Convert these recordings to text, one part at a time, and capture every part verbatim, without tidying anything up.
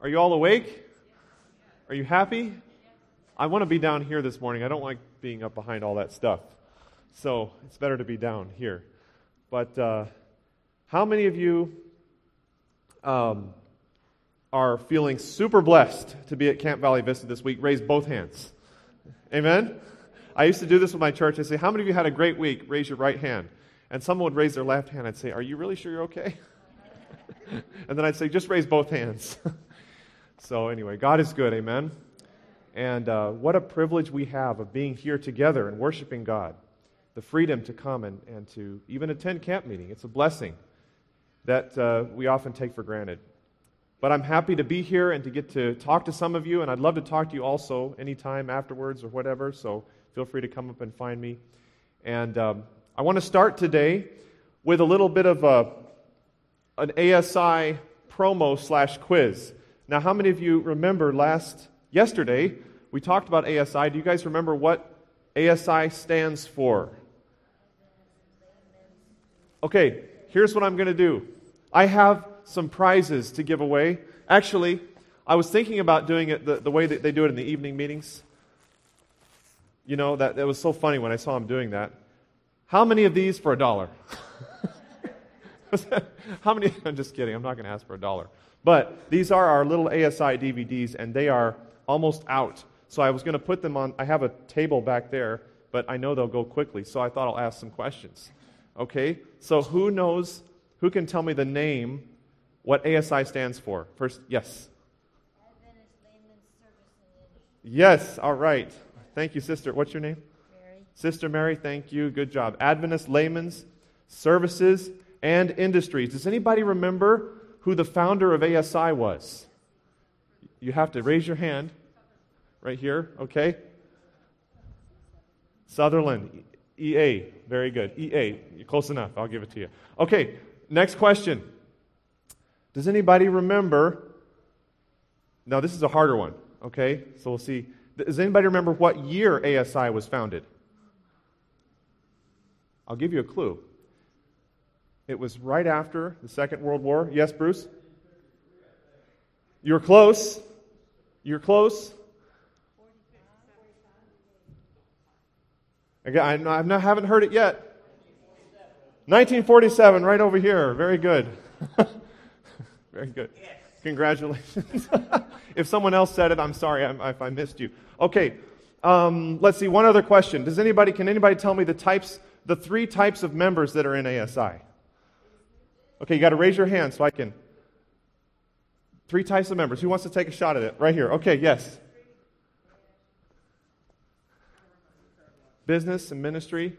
Are you all awake? Are you happy? I want to be down here this morning. I don't like being up behind all that stuff. So it's better to be down here. But uh, how many of you um, are feeling super blessed to be at Camp Valley Vista this week? Raise both hands. Amen? I used to do this with my church. I'd say, how many of you had a great week? Raise your right hand. And someone would raise their left hand. I'd say, are you really sure you're okay? And then I'd say, just raise both hands. So anyway, God is good, amen? And uh, what a privilege we have of being here together and worshiping God. The freedom to come and, and to even attend camp meeting. It's a blessing that uh, we often take for granted. But I'm happy to be here and to get to talk to some of you, and I'd love to talk to you also anytime afterwards or whatever, so feel free to come up and find me. And um, I want to start today with a little bit of a, an A S I promo slash quiz. Now, how many of you remember last, yesterday, we talked about A S I. Do you guys remember what A S I stands for? Okay, here's what I'm going to do. I have some prizes to give away. Actually, I was thinking about doing it the, the way that they do it in the evening meetings. You know, that, that was so funny when I saw them doing that. How many of these for a dollar? How many? I'm just kidding. I'm not going to ask for a dollar. But these are our little A S I D V Ds, and they are almost out. So I was going to put them on, I have a table back there, but I know they'll go quickly, so I thought I'll ask some questions. Okay? So who knows, who can tell me the name, what A S I stands for? First, yes? Adventist Layman's Service and Industry. Yes, all right. Thank you, sister. What's your name? Mary. Sister Mary, thank you. Good job. Adventist Layman's Services and Industries. Does anybody remember who the founder of A S I was? You have to raise your hand right here, okay? Sutherland, E A, very good. E A, you're close enough, I'll give it to you. Okay, next question. Does anybody remember, now this is a harder one, okay? So we'll see. Does anybody remember what year A S I was founded? I'll give you a clue. It was right after the Second World War. Yes, Bruce? You're close. You're close. Again, I not, haven't heard it yet. nineteen forty-seven, right over here. Very good. Very good. Congratulations. If someone else said it, I'm sorry if I missed you. Okay, um, let's see. One other question. Does anybody? Can anybody tell me the types, the three types of members that are in A S I? Okay, you got to raise your hand so I can. Three types of members. Who wants to take a shot at it? Right here. Okay, yes. Business and ministry.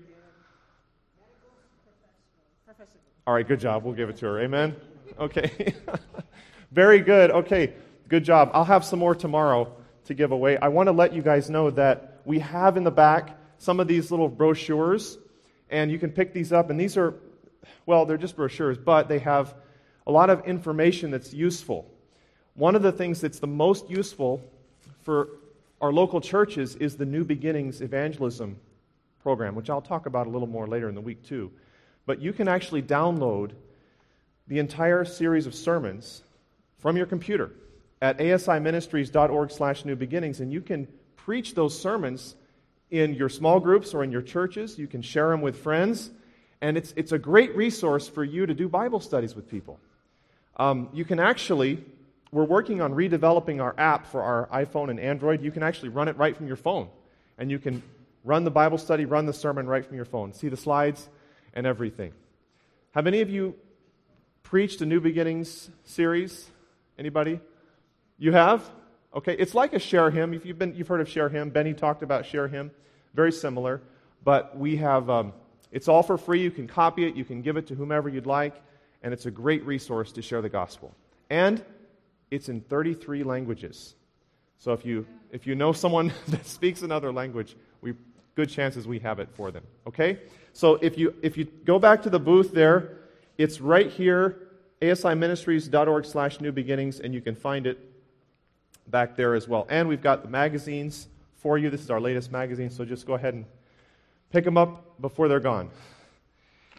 All right, good job. We'll give it to her. Amen? Okay. Very good. Okay, good job. I'll have some more tomorrow to give away. I want to let you guys know that we have in the back some of these little brochures, and you can pick these up, and these are, well, they're just brochures, but they have a lot of information that's useful. One of the things that's the most useful for our local churches is the New Beginnings Evangelism program, which I'll talk about a little more later in the week too. But you can actually download the entire series of sermons from your computer at asiministries.org slash new beginnings, and you can preach those sermons in your small groups or in your churches. You can share them with friends, and it's it's a great resource for you to do Bible studies with people. Um, you can actually, we're working on redeveloping our app for our iPhone and Android. You can actually run it right from your phone, and you can run the Bible study, run the sermon right from your phone. See the slides and everything. Have any of you preached a New Beginnings series? Anybody? You have? Okay, it's like a Share Hymn. If you've been, you've heard of Share Hymn. Benny talked about Share Hymn. Very similar, but we have. Um, it's all for free. You can copy it. You can give it to whomever you'd like, and it's a great resource to share the gospel. And it's in thirty-three languages. So if you if you know someone that speaks another language, we good chances we have it for them. Okay? So if you if you go back to the booth there, it's right here, asiministries.org slash new beginnings, and you can find it back there as well. And we've got the magazines for you. This is our latest magazine, so just go ahead and pick them up before they're gone.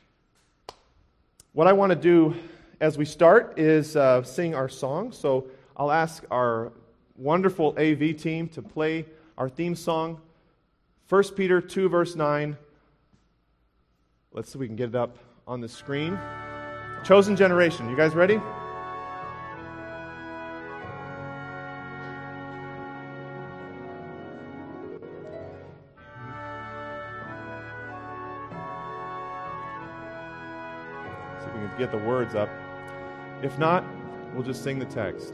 What I want to do as we start is uh, sing our song. So I'll ask our wonderful A V team to play our theme song, First Peter two, verse nine. Let's see if we can get it up on the screen. Chosen Generation. You guys ready? See if we can get the words up. If not, we'll just sing the text.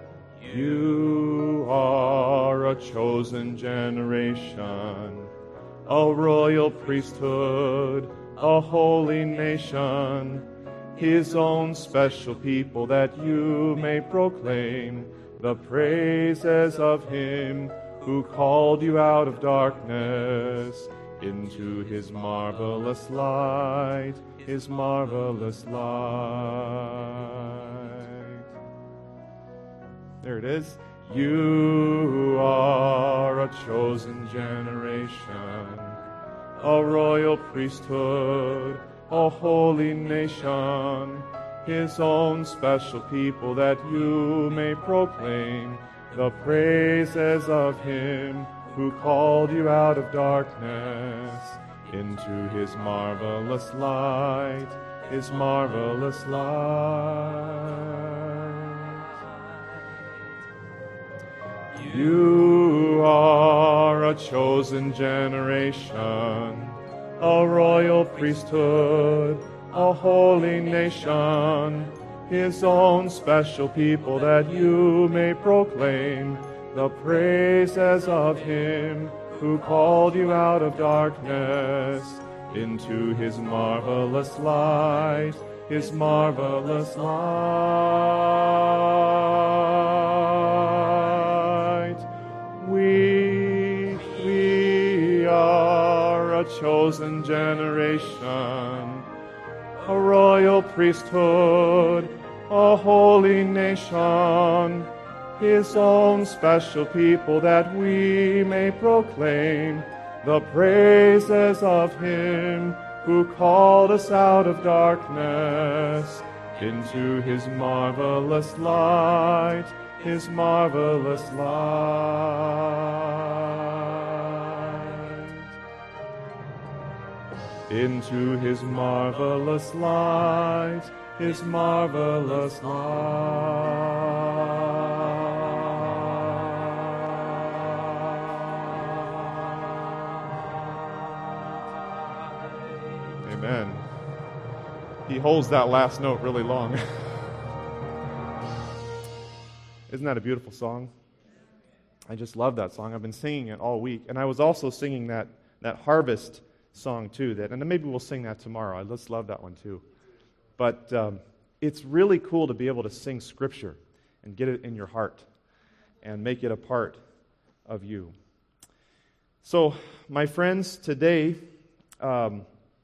You are a chosen generation, a royal priesthood, a holy nation, His own special people, that you may proclaim the praises of Him who called you out of darkness into His marvelous light, His marvelous light. There it is. You are a chosen generation, a royal priesthood, a holy nation, His own special people, that you may proclaim the praises of Him who called you out of darkness into His marvelous light, His marvelous light. You are a chosen generation, a royal priesthood, a holy nation, His own special people, that you may proclaim the praises of Him who called you out of darkness into His marvelous light, His marvelous light. We, we are a chosen generation, a royal priesthood, a holy nation, His own special people, that we may proclaim the praises of Him who called us out of darkness into His marvelous light, His marvelous light. Into His marvelous light, His marvelous light. Amen. He holds that last note really long. Isn't that a beautiful song? I just love that song. I've been singing it all week. And I was also singing that, that harvest song too. That, and then maybe we'll sing that tomorrow. I just love that one too. But um, it's really cool to be able to sing Scripture and get it in your heart and make it a part of you. So, my friends, today, um,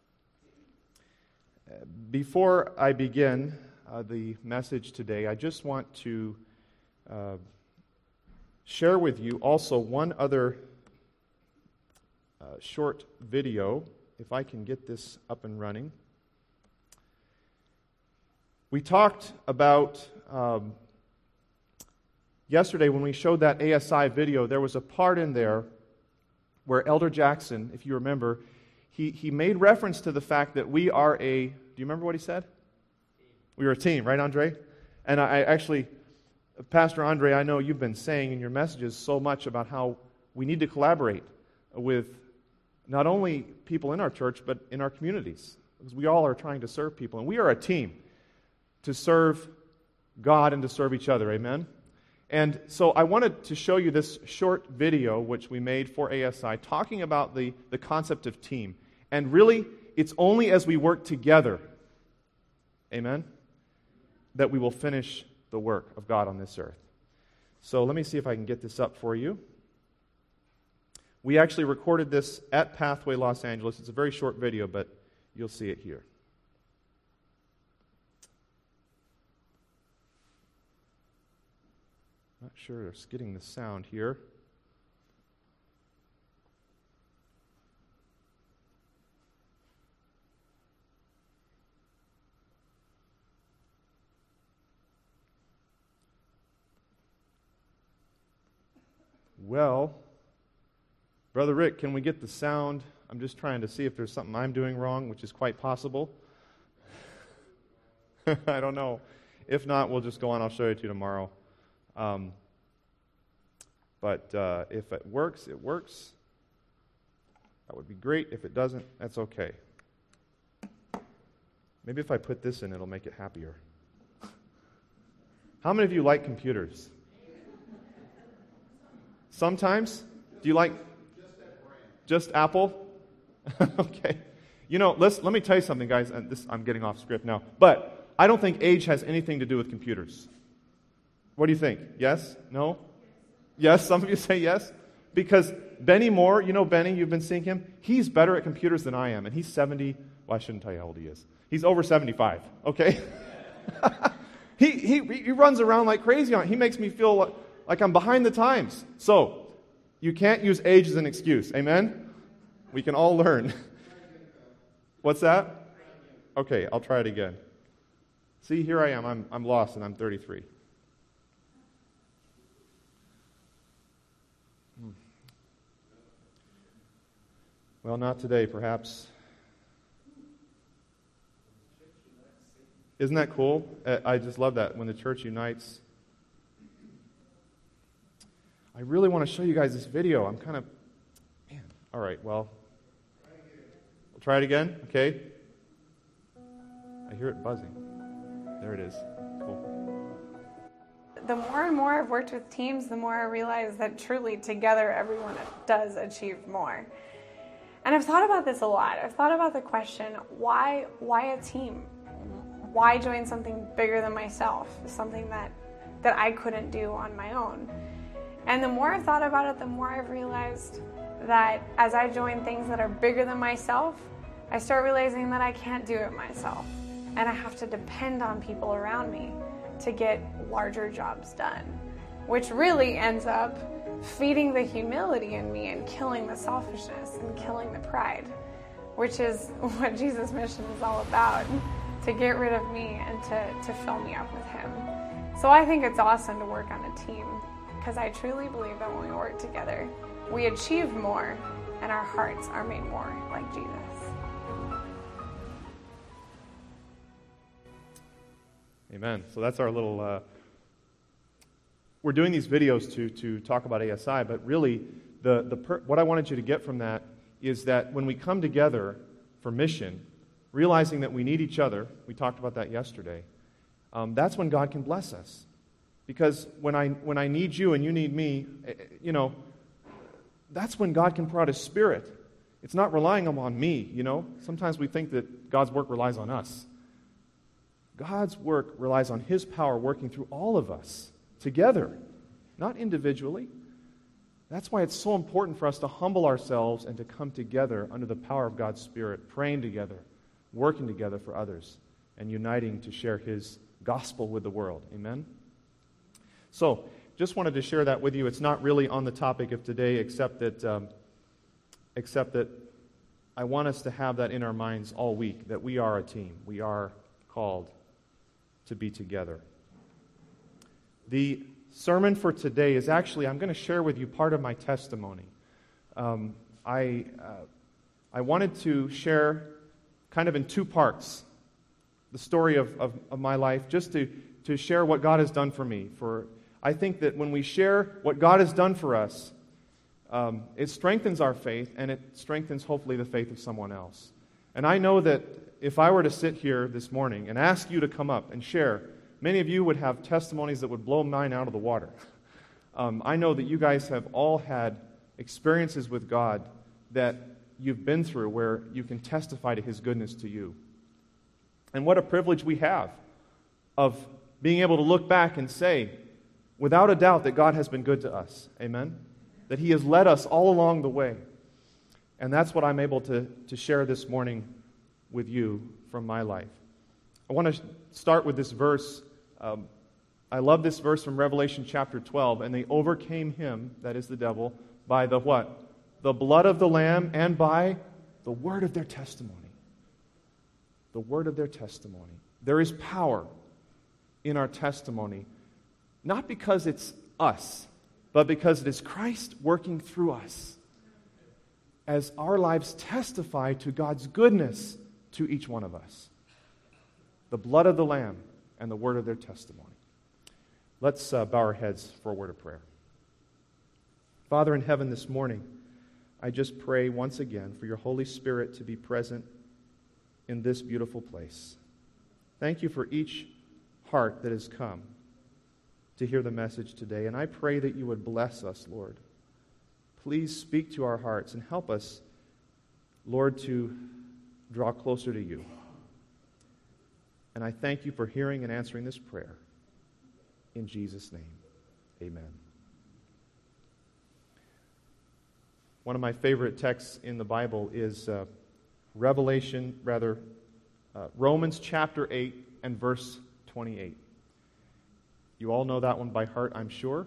before I begin uh, the message today, I just want to uh, share with you also one other uh, short video, if I can get this up and running. We talked about, um, yesterday when we showed that A S I video, there was a part in there where Elder Jackson, if you remember, he, he made reference to the fact that we are a, do you remember what he said? We were a team, right, Andre? And I, I actually, Pastor Andre, I know you've been saying in your messages so much about how we need to collaborate with not only people in our church, but in our communities. Because we all are trying to serve people. And we are a team to serve God and to serve each other. Amen? And so I wanted to show you this short video which we made for A S I talking about the, the concept of team. And really, it's only as we work together, amen, that we will finish the work of God on this earth. So let me see if I can get this up for you. We actually recorded this at Pathway Los Angeles. It's a very short video, but you'll see it here. Not sure it's getting the sound here. Well, Brother Rick, can we get the sound? I'm just trying to see if there's something I'm doing wrong, which is quite possible. I don't know. If not, we'll just go on. I'll show it to you tomorrow. Um, but uh, if it works, it works. That would be great. If it doesn't, that's okay. Maybe if I put this in, it'll make it happier. How many of you like computers? Sometimes? Do you like just Apple? Okay. You know, let's let me tell you something, guys. And this, I'm getting off script now. But I don't think age has anything to do with computers. What do you think? Yes? No? Yes? Some of you say yes? Because Benny Moore, you know Benny, you've been seeing him? He's better at computers than I am. And he's seventy. Well, I shouldn't tell you how old he is. He's over seventy-five, okay? he, he he runs around like crazy on it. He makes me feel like I'm behind the times. So, you can't use age as an excuse. Amen? We can all learn. What's that? Okay, I'll try it again. See, here I am. I'm I'm lost and I'm thirty-three. Hmm. Well, not today, perhaps. Isn't that cool? I just love that when the church unites. I really want to show you guys this video. I'm kind of, man. All right, well, we'll try it again. Okay. I hear it buzzing. There it is. Cool. The more and more I've worked with teams, the more I realize that truly together everyone does achieve more. And I've thought about this a lot. I've thought about the question, why, why a team? Why join something bigger than myself? Something that, that I couldn't do on my own. And the more I've thought about it, the more I've realized that as I join things that are bigger than myself, I start realizing that I can't do it myself. And I have to depend on people around me to get larger jobs done, which really ends up feeding the humility in me and killing the selfishness and killing the pride, which is what Jesus' mission is all about, to get rid of me and to, to fill me up with Him. So I think it's awesome to work on a team, because I truly believe that when we work together, we achieve more and our hearts are made more like Jesus. Amen. So that's our little, uh, we're doing these videos to to talk about A S I, but really the, the per, what I wanted you to get from that is that when we come together for mission, realizing that we need each other, we talked about that yesterday, um, that's when God can bless us. Because when I when I need you and you need me, you know, that's when God can pour out His Spirit. It's not relying on me, you know. Sometimes we think that God's work relies on us. God's work relies on His power working through all of us together, not individually. That's why it's so important for us to humble ourselves and to come together under the power of God's Spirit, praying together, working together for others, and uniting to share His gospel with the world. Amen? So, just wanted to share that with you. It's not really on the topic of today, except that, um, except that I want us to have that in our minds all week, that we are a team. We are called to be together. The sermon for today is actually, I'm going to share with you part of my testimony. Um, I uh, I wanted to share kind of in two parts the story of, of, of my life, just to, to share what God has done for me. For I think that when we share what God has done for us, um, it strengthens our faith, and it strengthens, hopefully, the faith of someone else. And I know that if I were to sit here this morning and ask you to come up and share, many of you would have testimonies that would blow mine out of the water. Um, I know that you guys have all had experiences with God that you've been through where you can testify to His goodness to you. And what a privilege we have of being able to look back and say, without a doubt, that God has been good to us. Amen? That He has led us all along the way. And that's what I'm able to, to share this morning with you from my life. I want to start with this verse. Um, I love this verse from Revelation chapter twelve. And they overcame him, that is the devil, by the what? The blood of the Lamb and by the word of their testimony. The word of their testimony. There is power in our testimony, not because it's us, but because it is Christ working through us as our lives testify to God's goodness to each one of us. The blood of the Lamb and the word of their testimony. Let's uh, bow our heads for a word of prayer. Father in heaven, this morning, I just pray once again for your Holy Spirit to be present in this beautiful place. Thank you for each heart that has come to hear the message today. And I pray that you would bless us, Lord. Please speak to our hearts and help us, Lord, to draw closer to you. And I thank you for hearing and answering this prayer. In Jesus' name, amen. One of my favorite texts in the Bible is uh, Revelation, rather, uh, Romans chapter eight and verse twenty-eight. You all know that one by heart, I'm sure.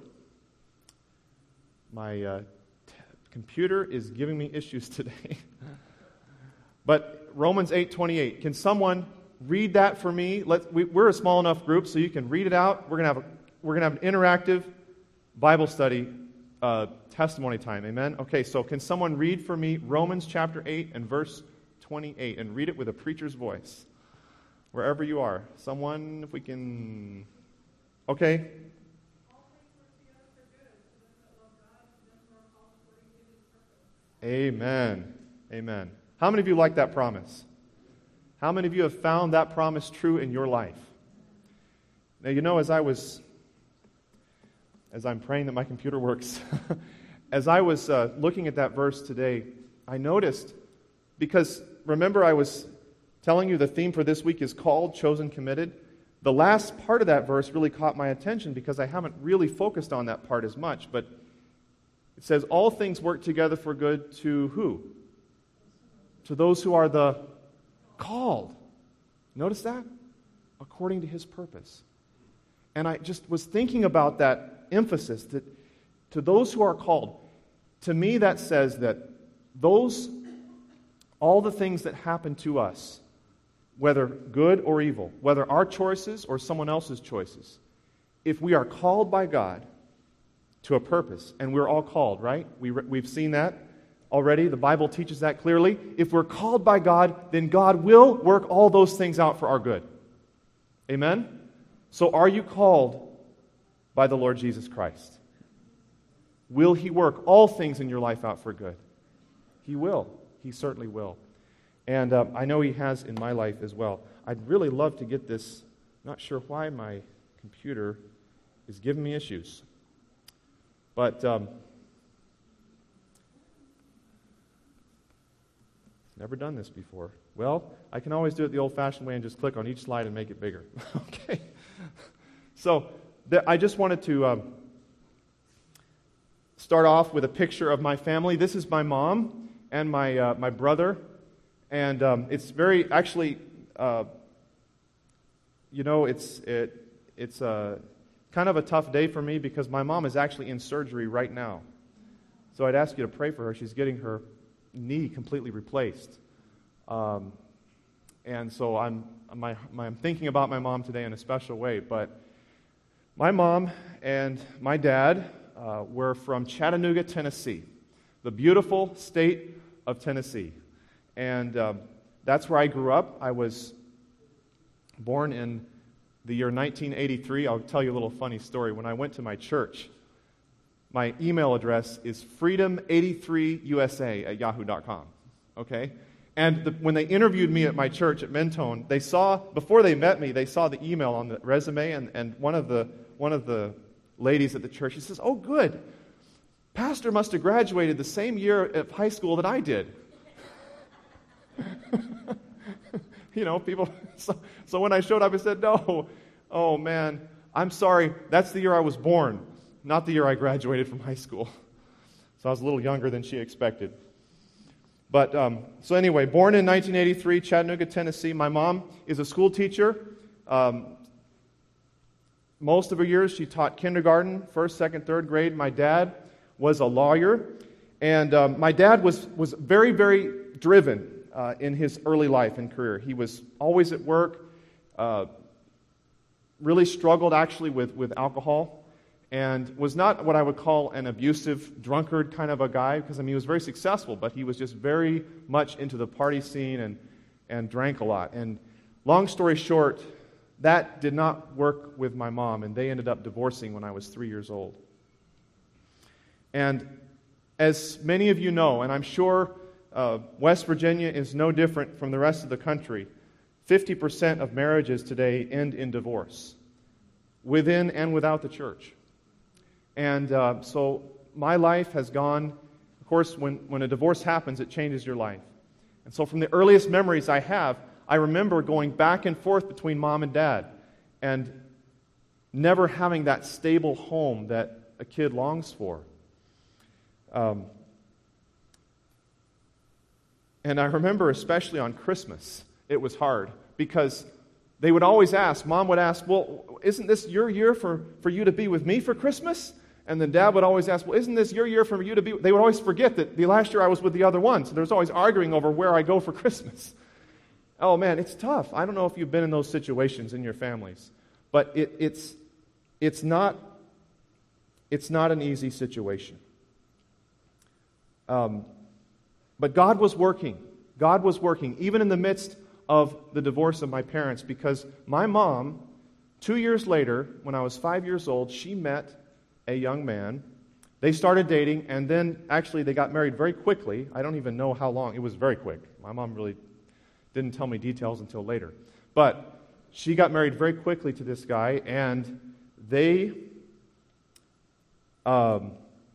My uh, t- computer is giving me issues today. But Romans eight twenty-eight, can someone read that for me? Let, we, we're a small enough group so you can read it out. We're going to have a, we're going to have an interactive Bible study uh, testimony time. Amen? Okay, so can someone read for me Romans chapter eight and verse twenty-eight and read it with a preacher's voice? Wherever you are. Someone, if we can... Okay? Amen. Amen. How many of you like that promise? How many of you have found that promise true in your life? Now, you know, as I was, as I'm praying that my computer works, as I was uh, looking at that verse today, I noticed, because remember I was telling you the theme for this week is called, chosen, committed. The last part of that verse really caught my attention because I haven't really focused on that part as much, but it says, all things work together for good to who? To those who are the called. Notice that? According to his purpose. And I just was thinking about that emphasis, that to those who are called. To me, that says that those, all the things that happen to us, whether good or evil, whether our choices or someone else's choices, if we are called by God to a purpose, and we're all called, right? We, we've seen that already. The Bible teaches that clearly. If we're called by God, then God will work all those things out for our good. Amen? So are you called by the Lord Jesus Christ? Will He work all things in your life out for good? He will. He certainly will. And uh, I know He has in my life as well. I'd really love to get this. Not sure why my computer is giving me issues. But um, never done this before. Well, I can always do it the old-fashioned way and just click on each slide and make it bigger. Okay. So th- I just wanted to um, start off with a picture of my family. This is my mom and my uh, my brother. And um, it's very, actually, uh, you know, it's it it's a kind of a tough day for me because my mom is actually in surgery right now. So I'd ask you to pray for her. She's getting her knee completely replaced. Um, and so I'm, my, my, I'm thinking about my mom today in a special way. But my mom and my dad uh, were from Chattanooga, Tennessee, the beautiful state of Tennessee. And um, that's where I grew up. I was born in the year nineteen eighty-three. I'll tell you a little funny story. When I went to my church, my email address is freedom eighty-three U S A at yahoo dot com. Okay? And the, when they interviewed me at my church at Mentone, they saw, before they met me, they saw the email on the resume, and, and one of the one of the ladies at the church, she says, "Oh, good. Pastor must have graduated the same year of high school that I did." You know, people, so, so when I showed up, I said, "No, oh man, I'm sorry, that's the year I was born, not the year I graduated from high school." So I was a little younger than she expected. But, um, so anyway, born in nineteen eighty-three, Chattanooga, Tennessee. My mom is a school teacher. Um, most of her years, she taught kindergarten, first, second, third grade. My dad was a lawyer. And um, my dad was, was very, very driven uh, in his early life and career. He was always at work, uh, really struggled actually with, with alcohol. and was not what I would call an abusive drunkard kind of a guy, because I mean he was very successful, but he was just very much into the party scene and, and drank a lot. And long story short, that did not work with my mom, and they ended up divorcing when I was three years old. And as many of you know, and I'm sure uh, West Virginia is no different from the rest of the country, fifty percent of marriages today end in divorce, within and without the church. And uh, so my life has gone, of course, when, when a divorce happens, it changes your life. And so from the earliest memories I have, I remember going back and forth between mom and dad and never having that stable home that a kid longs for. Um, and I remember especially on Christmas, it was hard because they would always ask, Mom would ask, well, isn't this your year for, for you to be with me for Christmas? And then Dad would always ask, well, isn't this your year for you to be? They would always forget that the last year I was with the other one. So there was always arguing over where I go for Christmas. Oh man, it's tough. I don't know if you've been in those situations in your families, but it, it's it's not it's not an easy situation. Um, but God was working. God was working, even in the midst of the divorce of my parents, because my mom, two years later, when I was five years old, she met a young man. They started dating, and then actually they got married very quickly. I don't even know how long. It was very quick. My mom really didn't tell me details until later. But she got married very quickly to this guy, and they um,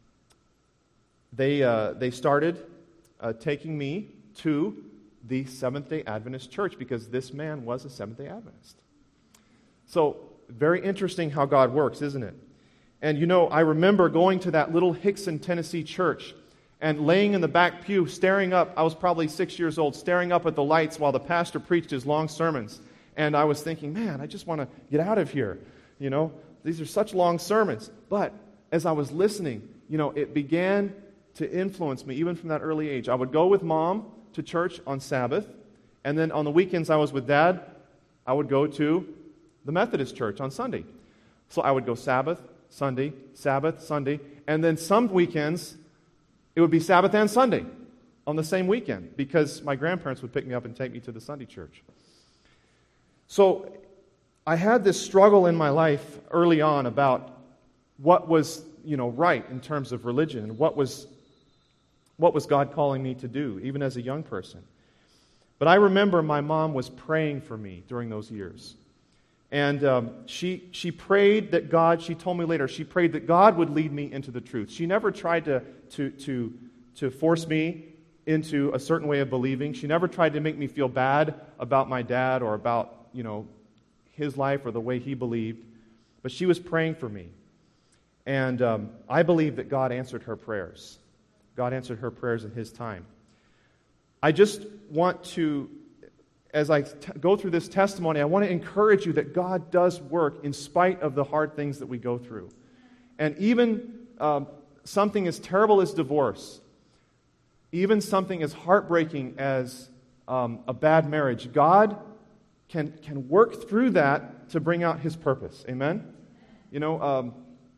they uh, they started uh, taking me to the Seventh-day Adventist church because this man was a Seventh-day Adventist. So very interesting how God works, isn't it? And you know, I remember going to that little Hickson, Tennessee church and laying in the back pew, staring up. I was probably six years old, staring up at the lights while the pastor preached his long sermons. And I was thinking, man, I just want to get out of here. You know, these are such long sermons. But as I was listening, you know, it began to influence me, even from that early age. I would go with Mom to church on Sabbath, and then on the weekends I was with Dad. I would go to the Methodist church on Sunday. So I would go Sabbath, Sunday, Sabbath, Sunday, and then some weekends it would be Sabbath and Sunday on the same weekend because my grandparents would pick me up and take me to the Sunday church. So I had this struggle in my life early on about what was, you know, right in terms of religion and what was what was God calling me to do, even as a young person. But I remember my mom was praying for me during those years. And um, she she prayed that God, she told me later, she prayed that God would lead me into the truth. She never tried to, to, to, to force me into a certain way of believing. She never tried to make me feel bad about my dad or about, you know, his life or the way he believed. But she was praying for me. And um, I believe that God answered her prayers. God answered her prayers in His time. I just want to, as I t- go through this testimony, I want to encourage you that God does work in spite of the hard things that we go through. And even um, something as terrible as divorce, even something as heartbreaking as um, a bad marriage, God can, can work through that to bring out His purpose. Amen? You know, um,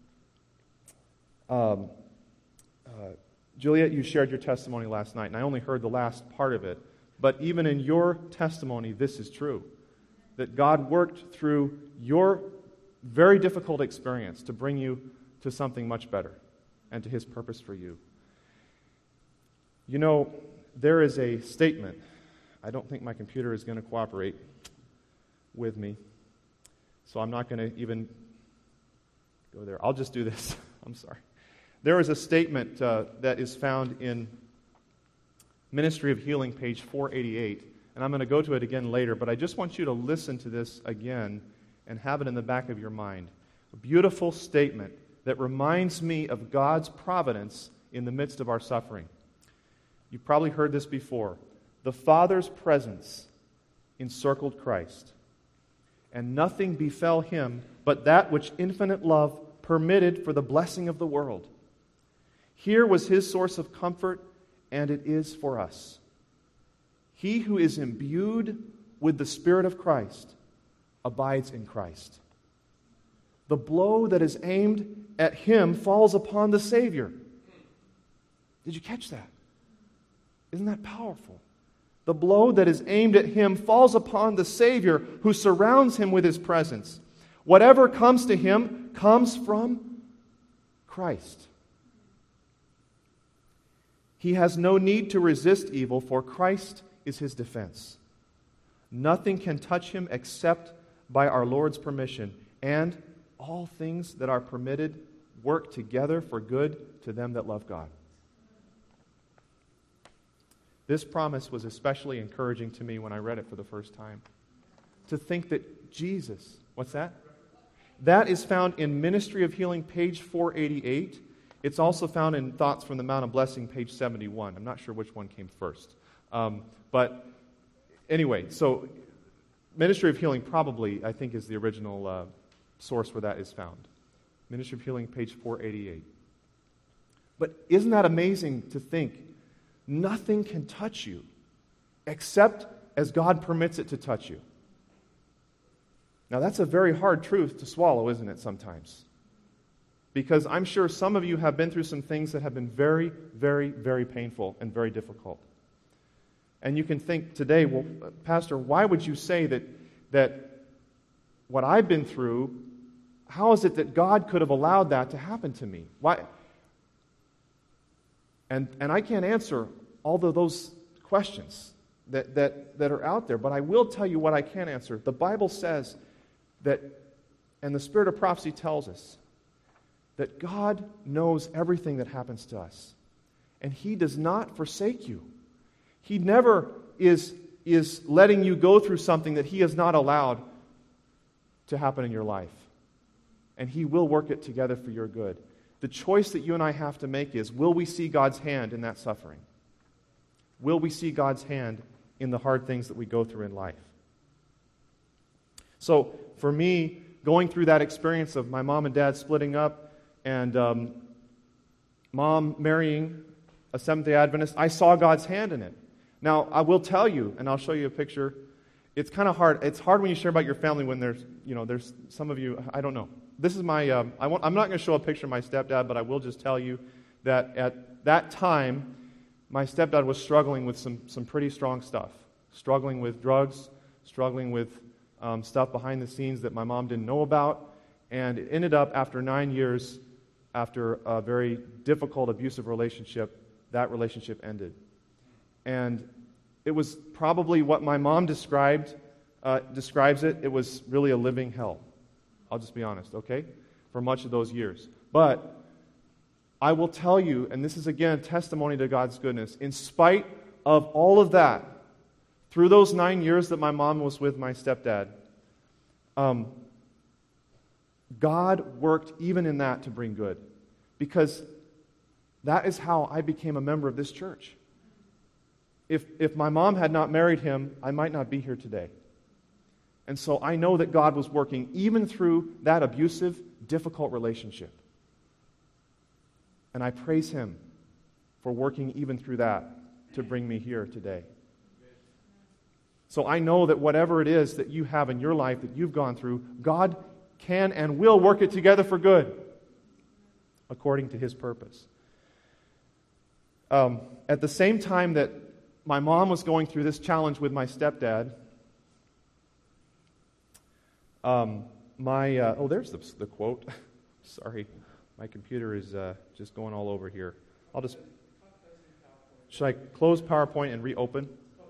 um, uh, Juliet, you shared your testimony last night, and I only heard the last part of it. But even in your testimony, this is true. That God worked through your very difficult experience to bring you to something much better and to His purpose for you. You know, there is a statement. I don't think my computer is going to cooperate with me, so I'm not going to even go there. I'll just do this. I'm sorry. There is a statement uh, that is found in Ministry of Healing, page four eighty-eight, and I'm going to go to it again later, but I just want you to listen to this again and have it in the back of your mind. A beautiful statement that reminds me of God's providence in the midst of our suffering. You've probably heard this before. The Father's presence encircled Christ, and nothing befell Him but that which infinite love permitted for the blessing of the world. Here was His source of comfort, and it is for us. He who is imbued with the Spirit of Christ abides in Christ. The blow that is aimed at him falls upon the Savior. Did you catch that? Isn't that powerful? The blow that is aimed at him falls upon the Savior who surrounds him with his presence. Whatever comes to him comes from Christ. He has no need to resist evil, for Christ is his defense. Nothing can touch him except by our Lord's permission, and all things that are permitted work together for good to them that love God. This promise was especially encouraging to me when I read it for the first time. To think that Jesus, what's that? That is found in Ministry of Healing, page four eighty-eight. It's also found in Thoughts from the Mount of Blessing, page seventy-one. I'm not sure which one came first. Um, but anyway, so Ministry of Healing probably, I think, is the original uh, source where that is found. Ministry of Healing, page four eighty-eight. But isn't that amazing to think nothing can touch you except as God permits it to touch you? Now, that's a very hard truth to swallow, isn't it, sometimes? Because I'm sure some of you have been through some things that have been very, very, very painful and very difficult. And you can think today, well, Pastor, why would you say that, that what I've been through, how is it that God could have allowed that to happen to me? Why? And, and I can't answer all of those questions that, that, that are out there, but I will tell you what I can answer. The Bible says that, and the Spirit of prophecy tells us, that God knows everything that happens to us. And He does not forsake you. He never is, is letting you go through something that He has not allowed to happen in your life. And He will work it together for your good. The choice that you and I have to make is, will we see God's hand in that suffering? Will we see God's hand in the hard things that we go through in life? So, for me, going through that experience of my mom and dad splitting up, and um, mom marrying a Seventh-day Adventist, I saw God's hand in it. Now, I will tell you, and I'll show you a picture. It's kind of hard. It's hard when you share about your family when there's, you know, there's some of you, I don't know. This is my, um, I won't, I'm not going to show a picture of my stepdad, but I will just tell you that at that time, my stepdad was struggling with some, some pretty strong stuff. Struggling with drugs, struggling with um, stuff behind the scenes that my mom didn't know about. And it ended up, after nine years, after a very difficult, abusive relationship, that relationship ended. And it was probably what my mom described, uh, describes it, it was really a living hell. I'll just be honest, okay? For much of those years. But I will tell you, and this is again testimony to God's goodness, in spite of all of that, through those nine years that my mom was with my stepdad, um, God worked even in that to bring good. Because that is how I became a member of this church. If, if my mom had not married him, I might not be here today. And so I know that God was working even through that abusive, difficult relationship. And I praise Him for working even through that to bring me here today. So I know that whatever it is that you have in your life that you've gone through, God can and will work it together for good, according to His purpose. Um, at the same time that my mom was going through this challenge with my stepdad, um, my uh, oh, there's the, the quote. Sorry, my computer is uh, just going all over here. I'll just should I close PowerPoint and reopen?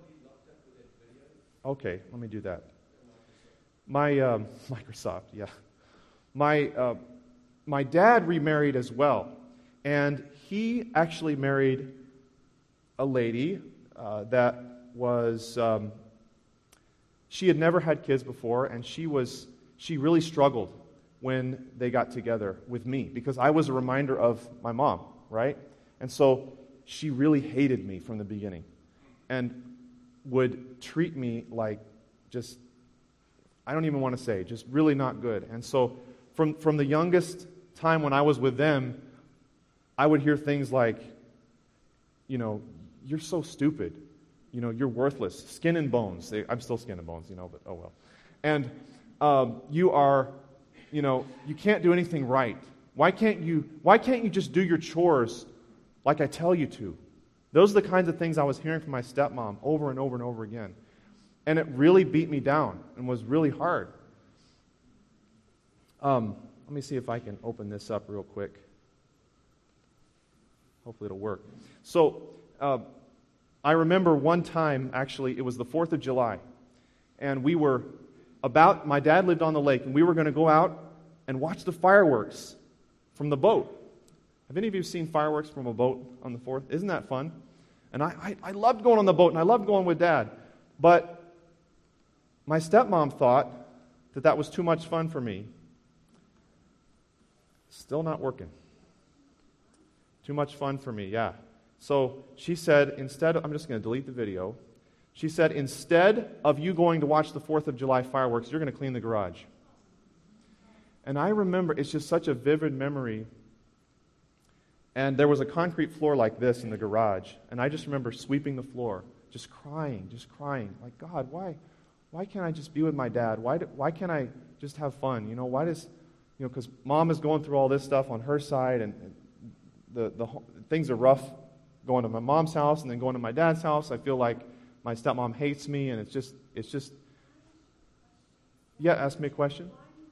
Okay, let me do that. My um, Microsoft, yeah. My uh, my dad remarried as well, and he actually married a lady uh, that was. Um, she had never had kids before, and she was she really struggled when they got together with me because I was a reminder of my mom, right? And so she really hated me from the beginning, and would treat me like just, I don't even want to say, just really not good. And so from, from the youngest time when I was with them, I would hear things like, you know, you're so stupid. You know, you're worthless. Skin and bones. They, I'm still skin and bones, you know, but oh well. And um, you are, you know, you can't do anything right. Why can't you, why can't you just do your chores like I tell you to? Those are the kinds of things I was hearing from my stepmom over and over and over again. And it really beat me down and was really hard. Um, let me see if I can open this up real quick. Hopefully it'll work. So, uh, I remember one time, actually, it was the fourth of July, and we were about, my dad lived on the lake, and we were going to go out and watch the fireworks from the boat. Have any of you seen fireworks from a boat on the fourth? Isn't that fun? And I, I, I loved going on the boat, and I loved going with Dad. But my stepmom thought that that was too much fun for me. Still not working. Too much fun for me, yeah. So she said, instead, I'm just going to delete the video. She said, instead of you going to watch the fourth of July fireworks, you're going to clean the garage. And I remember, it's just such a vivid memory. And there was a concrete floor like this in the garage. And I just remember sweeping the floor, just crying, just crying. Like, God, why why can't I just be with my dad? Why do, why can't I just have fun? You know, why does, you know, because Mom is going through all this stuff on her side, and, and the, the things are rough going to my mom's house and then going to my dad's house. I feel like my stepmom hates me, and it's just, it's just, yeah, ask me a question.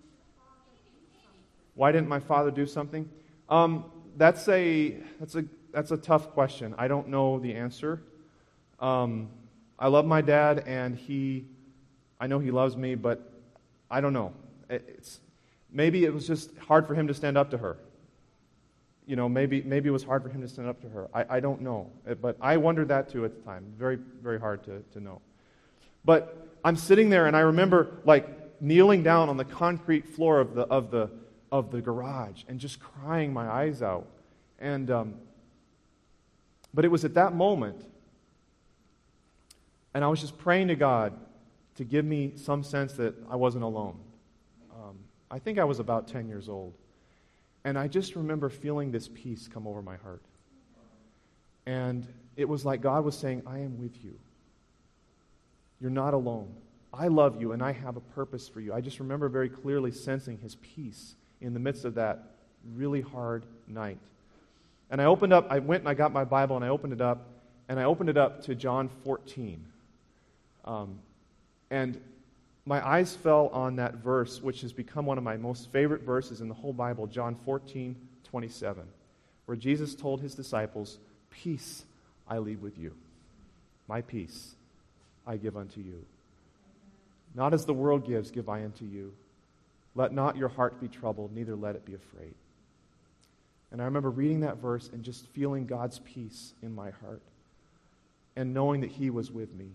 Why didn't my father do something? Um, that's a, that's a, that's a tough question. I don't know the answer. Um, I love my dad, and he, I know he loves me, but I don't know. It's, maybe it was just hard for him to stand up to her. You know, maybe maybe it was hard for him to stand up to her. I, I don't know. But I wondered that too at the time. Very, very hard to, to know. But I'm sitting there, and I remember like kneeling down on the concrete floor of the of the of the garage and just crying my eyes out. And um, but it was at that moment, and I was just praying to God to give me some sense that I wasn't alone. Um, I think I was about ten years old. And I just remember feeling this peace come over my heart. And it was like God was saying, I am with you. You're not alone. I love you, and I have a purpose for you. I just remember very clearly sensing His peace in the midst of that really hard night. And I opened up, I went and I got my Bible, and I opened it up, and I opened it up to John fourteen. Um, and my eyes fell on that verse, which has become one of my most favorite verses in the whole Bible, John fourteen twenty-seven, where Jesus told His disciples, peace I leave with you. My peace I give unto you. Not as the world gives, give I unto you. Let not your heart be troubled, neither let it be afraid. And I remember reading that verse and just feeling God's peace in my heart and knowing that He was with me.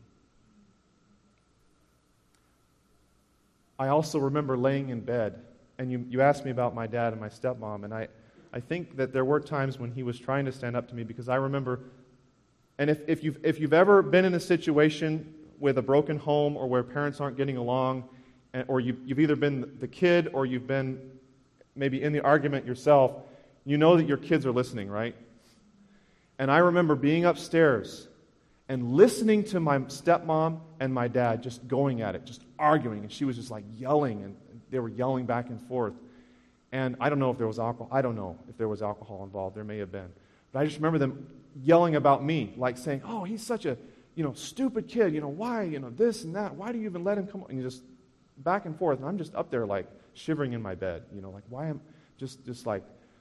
I also remember laying in bed, and you, you asked me about my dad and my stepmom, and I, I think that there were times when he was trying to stand up to me, because I remember, and if, if, you've, if you've ever been in a situation with a broken home or where parents aren't getting along, and, or you, you've either been the kid or you've been maybe in the argument yourself, you know that your kids are listening, right? And I remember being upstairs and listening to my stepmom and my dad just going at it, just arguing, and she was just like yelling, and they were yelling back and forth. And I don't know if there was alcohol. I don't know if there was alcohol involved. There may have been. But I just remember them yelling about me, like saying, oh, he's such a, you know, stupid kid. You know, why, you know, this and that. Why do you even let him come? And you just back and forth. And I'm just up there like shivering in my bed. You know, like why am just just like,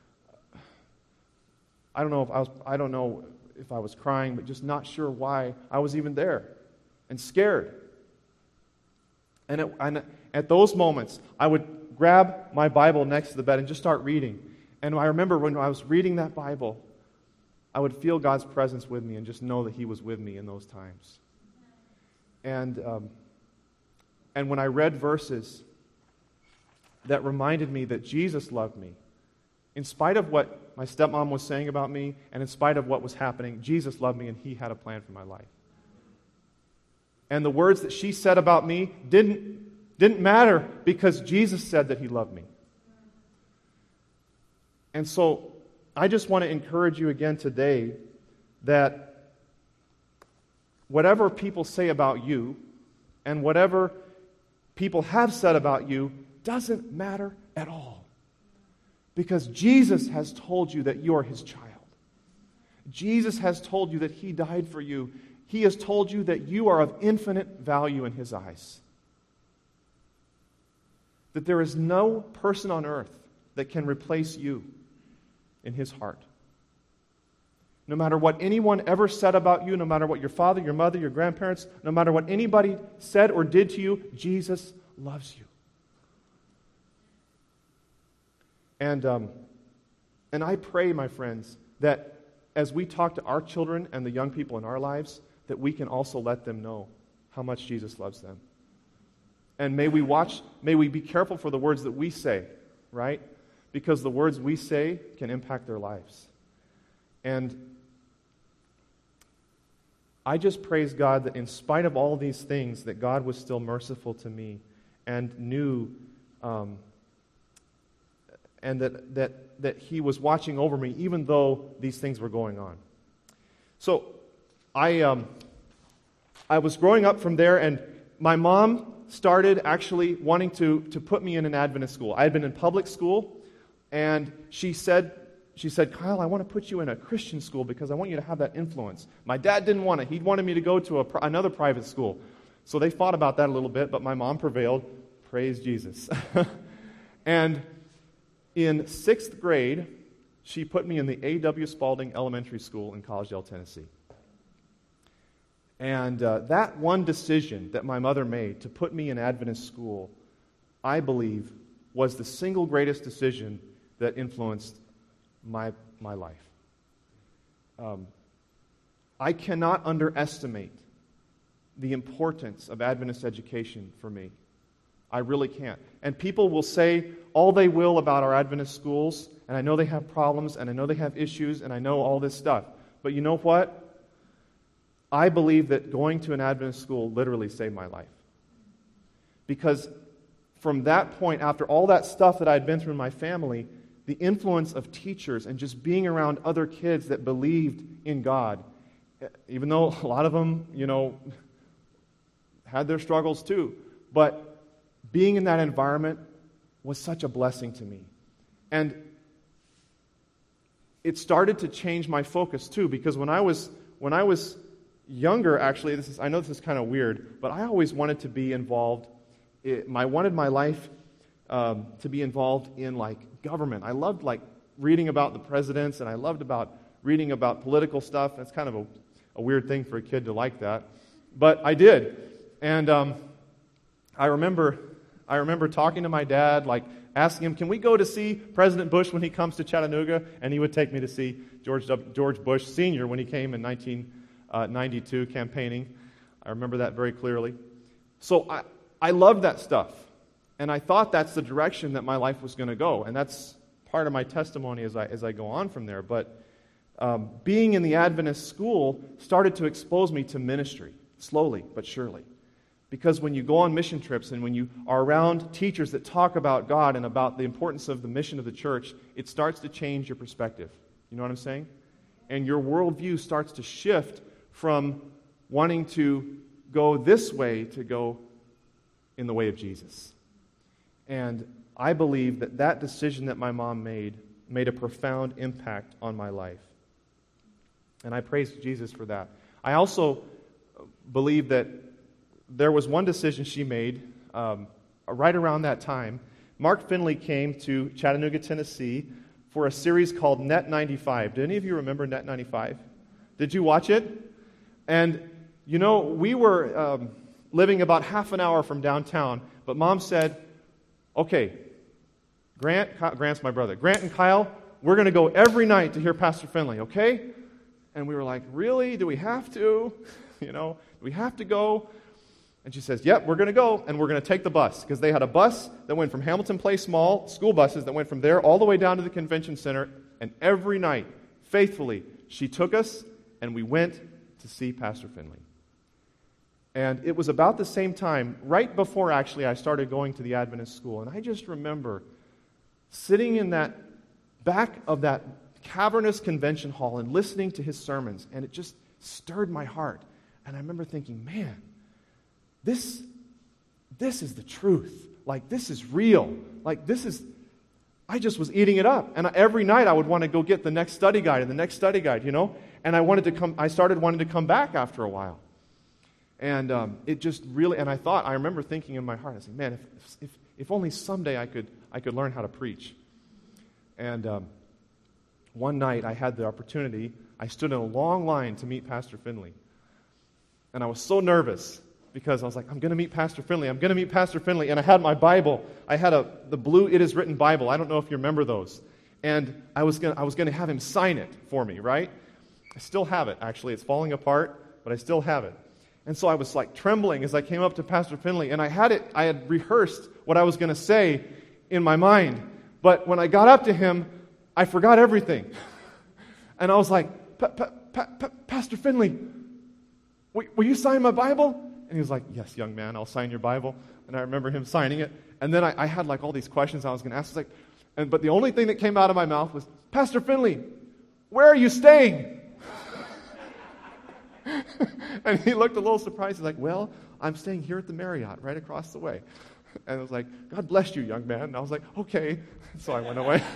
I don't know if I was, I don't know if I was crying, but just not sure why I was even there and scared. And, it, and at those moments, I would grab my Bible next to the bed and just start reading. And I remember when I was reading that Bible, I would feel God's presence with me and just know that He was with me in those times. And um, and when I read verses that reminded me that Jesus loved me, in spite of what my stepmom was saying about me, and in spite of what was happening, Jesus loved me and He had a plan for my life. And the words that she said about me didn't, didn't matter because Jesus said that He loved me. And so I just want to encourage you again today that whatever people say about you and whatever people have said about you doesn't matter at all. Because Jesus has told you that you are His child. Jesus has told you that He died for you. He has told you that you are of infinite value in His eyes. That there is no person on earth that can replace you in His heart. No matter what anyone ever said about you, no matter what your father, your mother, your grandparents, no matter what anybody said or did to you, Jesus loves you. And, um, and I pray, my friends, that as we talk to our children and the young people in our lives, that we can also let them know how much Jesus loves them. And may we watch, may we be careful for the words that we say, right? Because the words we say can impact their lives. And I just praise God that in spite of all these things, that God was still merciful to me and knew, um, and that, that, that He was watching over me even though these things were going on. So I, um, I was growing up from there, and my mom started actually wanting to, to put me in an Adventist school. I had been in public school, and she said, She said, Kyle, I want to put you in a Christian school because I want you to have that influence. My dad didn't want it. He wanted me to go to a, another private school. So they fought about that a little bit, but my mom prevailed. Praise Jesus. And in sixth grade, she put me in the A W Spalding Elementary School in Collegedale, Tennessee. And uh, that one decision that my mother made to put me in Adventist school, I believe, was the single greatest decision that influenced my my life. Um, I cannot underestimate the importance of Adventist education for me. I really can't. And people will say all they will about our Adventist schools, and I know they have problems, and I know they have issues, and I know all this stuff. But you know what? I believe that going to an Adventist school literally saved my life. Because from that point, after all that stuff that I had been through in my family, the influence of teachers and just being around other kids that believed in God, even though a lot of them, you know, had their struggles too, but being in that environment was such a blessing to me. And it started to change my focus too, because when I was when I was younger, actually, this is I know this is kind of weird, but I always wanted to be involved. It, I wanted my life um, to be involved in like government. I loved like reading about the presidents, and I loved about reading about political stuff. That's kind of a, a weird thing for a kid to like that, but I did. And um, I remember, I remember talking to my dad, like asking him, "Can we go to see President Bush when he comes to Chattanooga?" And he would take me to see George w, George Bush Senior when he came in nineteen ninety-two campaigning. I remember that very clearly. So I, I loved that stuff. And I thought that's the direction that my life was going to go. And that's part of my testimony as I as I go on from there. But um, being in the Adventist school started to expose me to ministry, slowly but surely. Because when you go on mission trips and when you are around teachers that talk about God and about the importance of the mission of the church, it starts to change your perspective. You know what I'm saying? And your worldview starts to shift from wanting to go this way to go in the way of Jesus. And I believe that that decision that my mom made made a profound impact on my life. And I praise Jesus for that. I also believe that there was one decision she made um, right around that time. Mark Finley came to Chattanooga, Tennessee for a series called Net ninety-five. Do any of you remember Net ninety-five? Did you watch it? And, you know, we were um, living about half an hour from downtown, but Mom said, okay, Grant, Grant's my brother, Grant and Kyle, we're going to go every night to hear Pastor Finley, okay? And we were like, really? Do we have to? You know, do we have to go? And she says, yep, we're going to go, and we're going to take the bus. Because they had a bus that went from Hamilton Place Mall, school buses that went from there all the way down to the convention center. And every night, faithfully, she took us, and we went to see Pastor Finley. And it was about the same time, right before actually I started going to the Adventist school. And I just remember sitting in that back of that cavernous convention hall and listening to his sermons. And it just stirred my heart. And I remember thinking, man, This, this is the truth. Like, this is real. Like, this is I just was eating it up. And every night I would want to go get the next study guide and the next study guide, you know. And I wanted to come. I started wanting to come back after a while. And um, it just really, and I thought, I remember thinking in my heart, I said, man, if if, if only someday I could I could learn how to preach. And um, one night I had the opportunity, I stood in a long line to meet Pastor Finley. And I was so nervous because I was like, I'm going to meet Pastor Finley, I'm going to meet Pastor Finley. And I had my Bible, I had a the blue It Is Written Bible, I don't know if you remember those. And I was going I was going to have him sign it for me, right? I still have it, actually. It's falling apart, but I still have it. And so I was like trembling as I came up to Pastor Finley, and I had it, I had rehearsed what I was going to say in my mind. But when I got up to him, I forgot everything. And I was like, pa- pa- pa- pa- Pastor Finley, will, will you sign my Bible? And he was like, yes, young man, I'll sign your Bible. And I remember him signing it. And then I, I had like all these questions I was going to ask. I was like, and, but the only thing that came out of my mouth was, Pastor Finley, where are you staying? And he looked a little surprised. He's like, well, I'm staying here at the Marriott right across the way. And I was like, God bless you, young man. And I was like, okay. So I went away.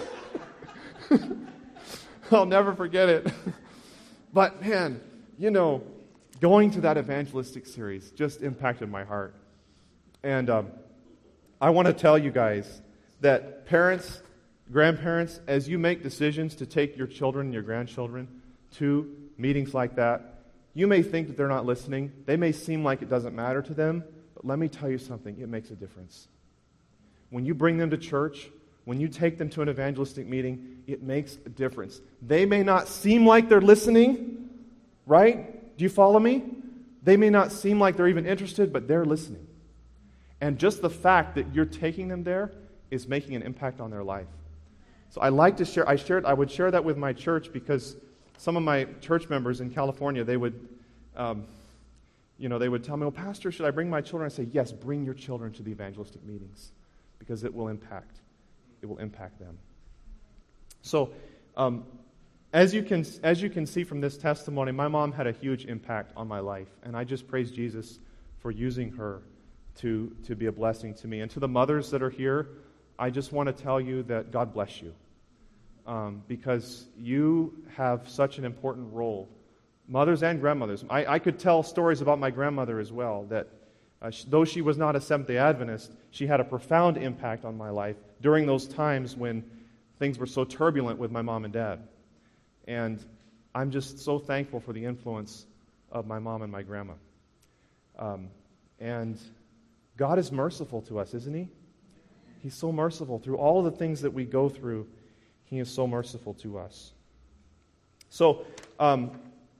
I'll never forget it. But man, you know, going to that evangelistic series just impacted my heart. And um, I want to tell you guys that parents, grandparents, as you make decisions to take your children and your grandchildren to meetings like that, you may think that they're not listening. They may seem like it doesn't matter to them, but let me tell you something, it makes a difference. When you bring them to church, when you take them to an evangelistic meeting, it makes a difference. They may not seem like they're listening, right? Do you follow me? They may not seem like they're even interested, but they're listening. And just the fact that you're taking them there is making an impact on their life. So I like to share, I shared, I would share that with my church because some of my church members in California, they would, um, you know, they would tell me, well, Pastor, should I bring my children? I say, yes, bring your children to the evangelistic meetings because it will impact, it will impact them. So, um, as you can as you can see from this testimony, my mom had a huge impact on my life, and I just praise Jesus for using her to to be a blessing to me. And to the mothers that are here, I just want to tell you that God bless you. Um, because you have such an important role. Mothers and grandmothers. I, I could tell stories about my grandmother as well, that uh, she, though she was not a Seventh-day Adventist, she had a profound impact on my life during those times when things were so turbulent with my mom and dad. And I'm just so thankful for the influence of my mom and my grandma. Um, and God is merciful to us, isn't He? He's so merciful. Through all of the things that we go through, He is so merciful to us. So, um,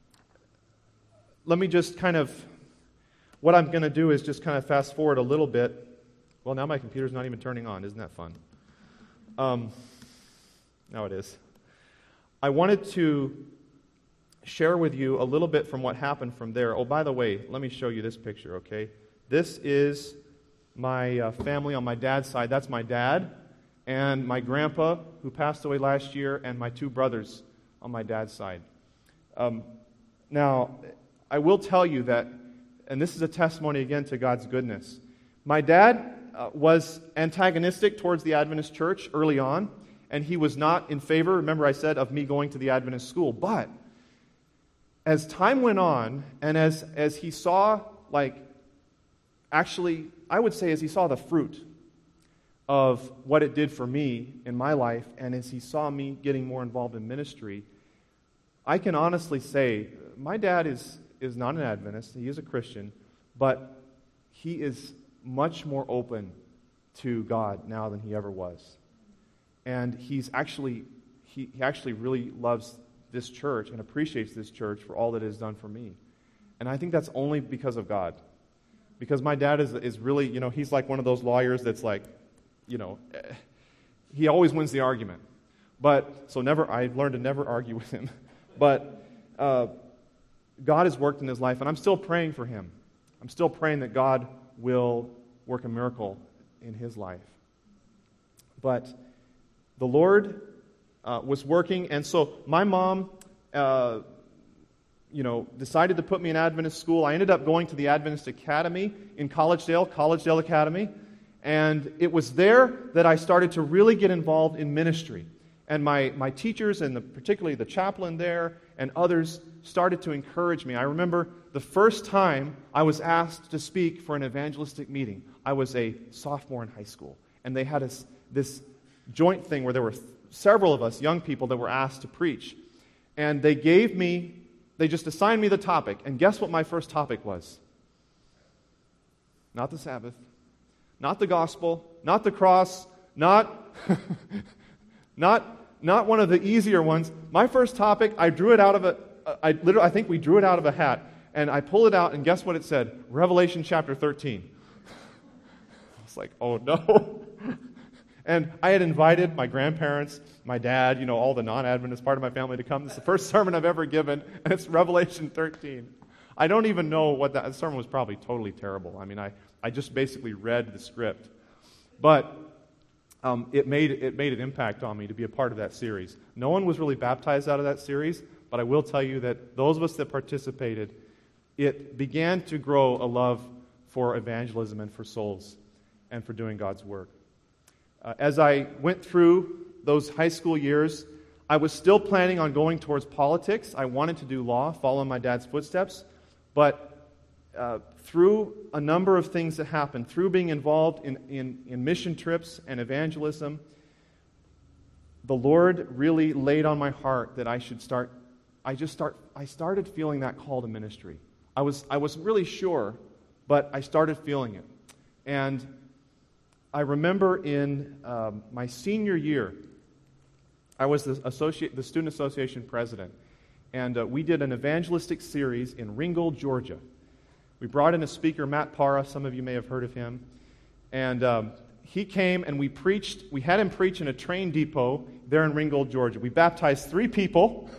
let me just kind of, what I'm going to do is just kind of fast forward a little bit. Well, now my computer's not even turning on. Isn't that fun? Um, now it is. I wanted to share with you a little bit from what happened from there. Oh, by the way, let me show you this picture, okay? This is my uh, family on my dad's side. That's my dad. And my grandpa, who passed away last year, and my two brothers on my dad's side. Um, now, I will tell you that, and this is a testimony again to God's goodness. My dad uh, was antagonistic towards the Adventist church early on, and he was not in favor, remember I said, of me going to the Adventist school. But as time went on, and as, as he saw, like, actually, I would say as he saw the fruit of what it did for me in my life, and as he saw me getting more involved in ministry, I can honestly say my dad is, is not an Adventist, he is a Christian, but he is much more open to God now than he ever was. And he's actually, he, he actually really loves this church and appreciates this church for all that it has done for me. And I think that's only because of God. Because my dad is is really, you know, he's like one of those lawyers that's like, you know, he always wins the argument. But, so never, I've learned to never argue with him. But uh, God has worked in his life, and I'm still praying for him. I'm still praying that God will work a miracle in his life. But the Lord uh, was working, and so my mom, uh, you know, decided to put me in Adventist school. I ended up going to the Adventist Academy in Collegedale, Collegedale Academy. And it was there that I started to really get involved in ministry. And my, my teachers, and the, particularly the chaplain there and others, started to encourage me. I remember the first time I was asked to speak for an evangelistic meeting. I was a sophomore in high school. And they had a, this joint thing where there were several of us, young people, that were asked to preach. And they gave me, they just assigned me the topic. And guess what my first topic was? Not the Sabbath, not the gospel, not the cross, not, not, not one of the easier ones. My first topic, I drew it out of a, I literally, I think we drew it out of a hat. And I pulled it out, and guess what it said? Revelation chapter thirteen. I was like, oh no. And I had invited my grandparents, my dad, you know, all the non-Adventist part of my family to come. This is the first sermon I've ever given, and it's Revelation thirteen. I don't even know what that, that sermon was. Probably totally terrible. I mean, I, I just basically read the script. But um, it made it made an impact on me to be a part of that series. No one was really baptized out of that series, but I will tell you that those of us that participated, it began to grow a love for evangelism and for souls and for doing God's work. Uh, as I went through those high school years, I was still planning on going towards politics. I wanted to do law, follow in my dad's footsteps. But uh, through a number of things that happened, through being involved in, in, in mission trips and evangelism, the Lord really laid on my heart that I should start, I just start, I started feeling that call to ministry. I was, I wasn't really sure, but I started feeling it. And I remember in um, my senior year, I was the, associate, the Student Association president, and uh, we did an evangelistic series in Ringgold, Georgia. We brought in a speaker, Matt Parra. Some of you may have heard of him. And um, he came and we preached, we had him preach in a train depot there in Ringgold, Georgia. We baptized three people,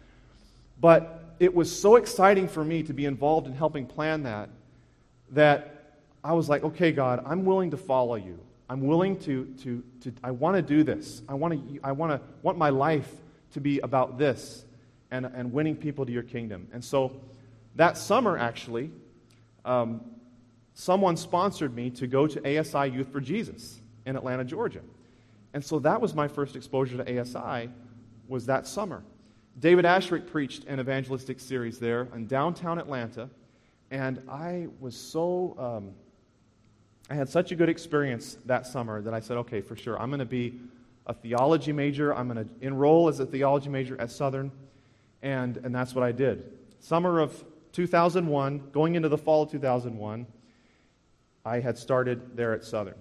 but it was so exciting for me to be involved in helping plan that, that I was like, okay, God, I'm willing to follow you. I'm willing to, to, to I want to do this. I want to, I want to, want my life to be about this and, and winning people to your kingdom. And so that summer, actually, um, someone sponsored me to go to A S I Youth for Jesus in Atlanta, Georgia. And so that was my first exposure to A S I, was that summer. David Asherick preached an evangelistic series there in downtown Atlanta, and I was so... Um, I had such a good experience that summer that I said, okay, for sure, I'm going to be a theology major. I'm going to enroll as a theology major at Southern, and, and that's what I did. Summer of two thousand one, going into the fall of two thousand one, I had started there at Southern.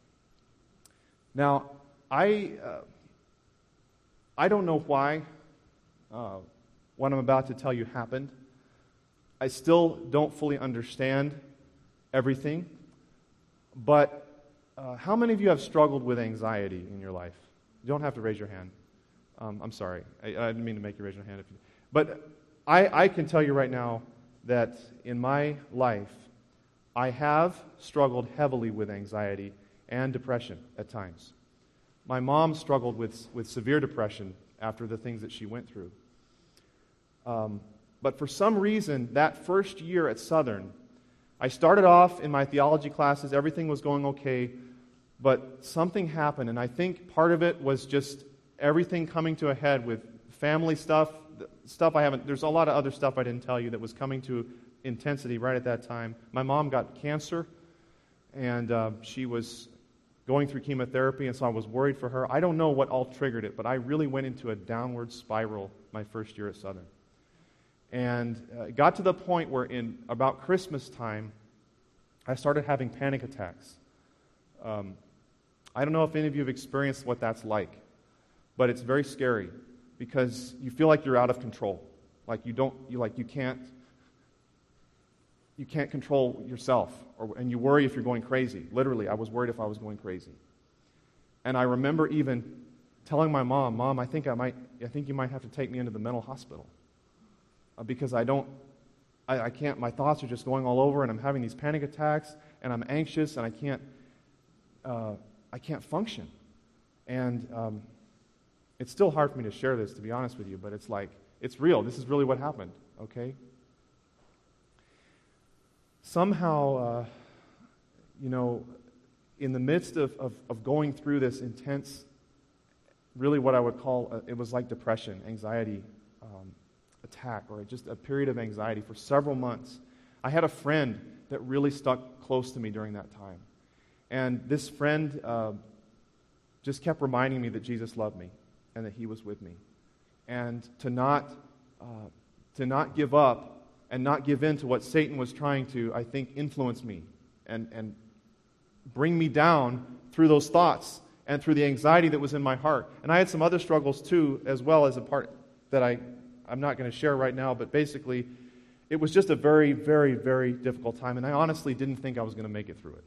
Now, I, uh, I don't know why uh, what I'm about to tell you happened. I still don't fully understand everything. But uh, how many of you have struggled with anxiety in your life? You don't have to raise your hand. Um, I'm sorry. I, I didn't mean to make you raise your hand. If you, but I, I can tell you right now that in my life, I have struggled heavily with anxiety and depression at times. My mom struggled with, with severe depression after the things that she went through. Um, but for some reason, that first year at Southern, I started off in my theology classes, everything was going okay, but something happened, and I think part of it was just everything coming to a head with family stuff, stuff I haven't, there's a lot of other stuff I didn't tell you that was coming to intensity right at that time. My mom got cancer, and uh, she was going through chemotherapy, and so I was worried for her. I don't know what all triggered it, but I really went into a downward spiral my first year at Southern. And uh, it got to the point where in about Christmas time, I started having panic attacks. Um, I don't know if any of you have experienced what that's like, but it's very scary because you feel like you're out of control. Like you don't, you like you can't, you can't control yourself, or, and you worry if you're going crazy. Literally, I was worried if I was going crazy. And I remember even telling my mom, "Mom, I think I might, I think you might have to take me into the mental hospital." Uh, because I don't, I, I can't, my thoughts are just going all over, and I'm having these panic attacks, and I'm anxious, and I can't, uh, I can't function. And um, it's still hard for me to share this, to be honest with you, but it's like, it's real. This is really what happened, okay? Somehow, uh, you know, in the midst of, of, of going through this intense, really what I would call, a, it was like depression, anxiety um, attack, or just a period of anxiety for several months. I had a friend that really stuck close to me during that time. And this friend uh, just kept reminding me that Jesus loved me and that he was with me. And to not, uh, to not give up and not give in to what Satan was trying to, I think, influence me and, and bring me down through those thoughts and through the anxiety that was in my heart. And I had some other struggles too, as well, as a part that I, I'm not going to share right now, but basically, it was just a very, very, very difficult time, and I honestly didn't think I was going to make it through it.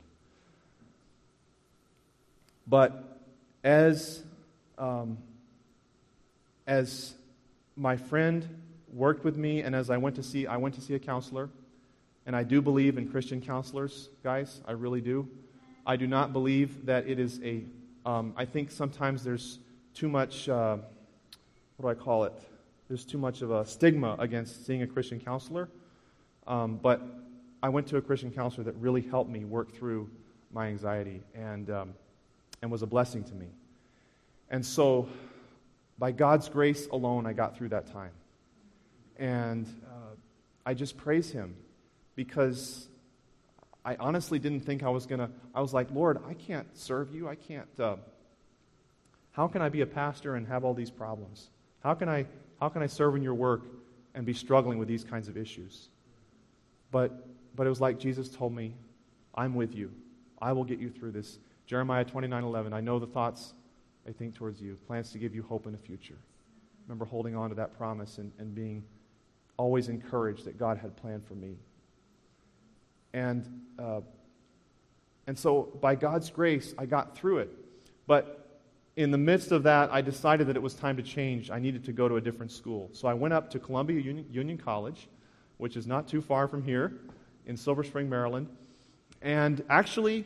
But as, um, as my friend worked with me, and as I went to see, I went to see a counselor, and I do believe in Christian counselors, guys, I really do. I do not believe that it is a, um, I think sometimes there's too much, uh, what do I call it? There's too much of a stigma against seeing a Christian counselor. Um, but I went to a Christian counselor that really helped me work through my anxiety and um, and was a blessing to me. And so, by God's grace alone, I got through that time. And uh, I just praise Him because I honestly didn't think I was going to, I was like, Lord, I can't serve you. I can't, uh, how can I be a pastor and have all these problems? How can I How can I serve in your work and be struggling with these kinds of issues? But but it was like Jesus told me, I'm with you. I will get you through this. Jeremiah twenty-nine eleven, I know the thoughts I think towards you, plans to give you hope in the future. I remember holding on to that promise and, and being always encouraged that God had planned for me. And uh, and so by God's grace, I got through it. But in the midst of that, I decided that it was time to change. I needed to go to a different school. So I went up to Columbia Union, Union College, which is not too far from here in Silver Spring, Maryland, and actually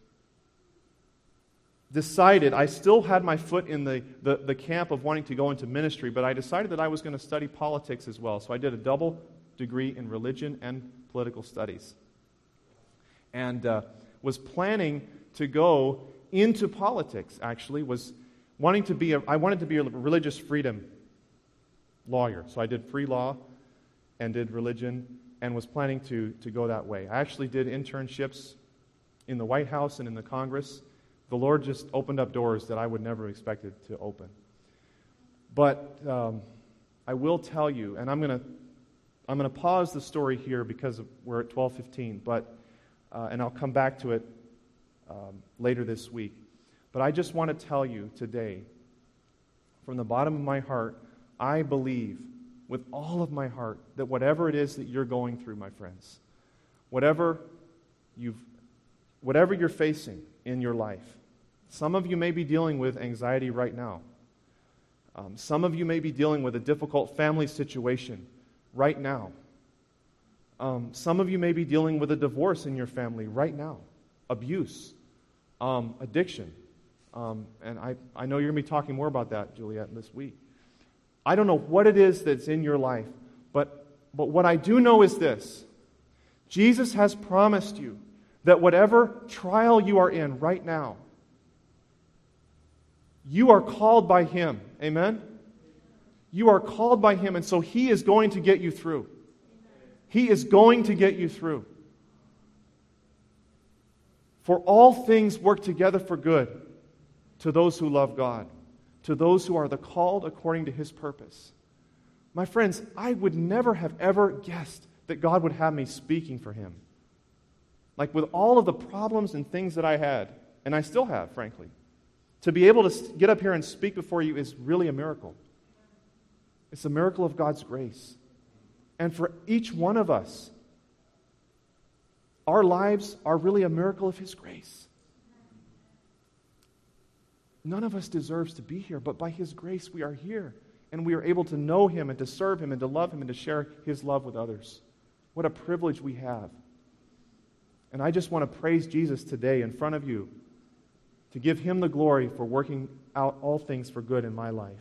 decided, I still had my foot in the, the, the camp of wanting to go into ministry, but I decided that I was going to study politics as well. So I did a double degree in religion and political studies. And uh, was planning to go into politics, actually, was wanting to be a, I wanted to be a religious freedom lawyer. So I did free law and did religion and was planning to, to go that way. I actually did internships in the White House and in the Congress. The Lord just opened up doors that I would never have expected to open. But um, I will tell you, and I'm going to I'm going to pause the story here because of, we're at twelve fifteen, but uh, and I'll come back to it um, later this week. But I just want to tell you today, from the bottom of my heart, I believe with all of my heart that whatever it is that you're going through, my friends, whatever you've, whatever you're facing in your life, some of you may be dealing with anxiety right now. Um, some of you may be dealing with a difficult family situation right now. Um, some of you may be dealing with a divorce in your family right now, abuse, um, addiction. Um, and I, I know you're going to be talking more about that, Juliet, this week. I don't know what it is that's in your life, but, but what I do know is this. Jesus has promised you that whatever trial you are in right now, you are called by Him. Amen? You are called by Him, and so He is going to get you through. He is going to get you through. For all things work together for good to those who love God, to those who are the called according to His purpose. My friends, I would never have ever guessed that God would have me speaking for Him. Like with all of the problems and things that I had, and I still have, frankly, to be able to get up here and speak before you is really a miracle. It's a miracle of God's grace. And for each one of us, our lives are really a miracle of His grace. None of us deserves to be here, but by His grace we are here. And we are able to know Him and to serve Him and to love Him and to share His love with others. What a privilege we have. And I just want to praise Jesus today in front of you to give Him the glory for working out all things for good in my life.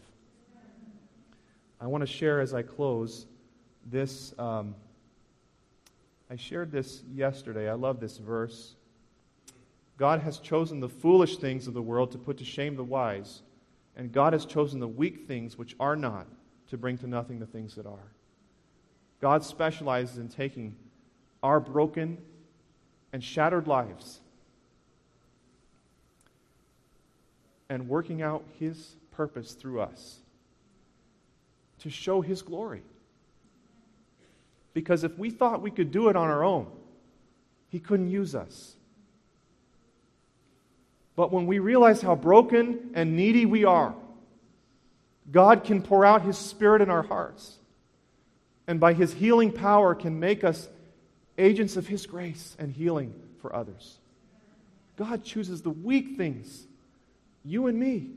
I want to share as I close this. Um, I shared this yesterday. I love this verse. God has chosen the foolish things of the world to put to shame the wise, and God has chosen the weak things which are not to bring to nothing the things that are. God specializes in taking our broken and shattered lives and working out His purpose through us to show His glory. Because if we thought we could do it on our own, He couldn't use us. But when we realize how broken and needy we are, God can pour out His Spirit in our hearts, and by His healing power can make us agents of His grace and healing for others. God chooses the weak things, you and me,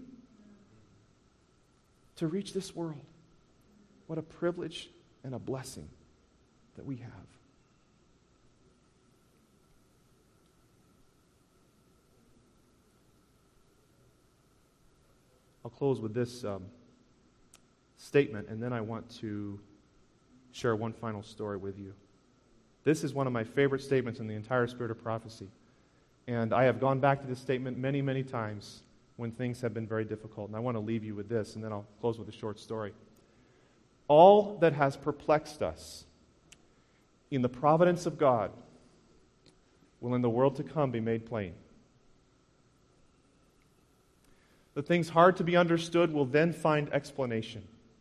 to reach this world. What a privilege and a blessing that we have. I'll close with this um, statement, and then I want to share one final story with you. This is one of my favorite statements in the entire Spirit of Prophecy. And I have gone back to this statement many, many times when things have been very difficult. And I want to leave you with this, and then I'll close with a short story. All that has perplexed us in the providence of God will in the world to come be made plain. The things hard to be understood will then find explanation.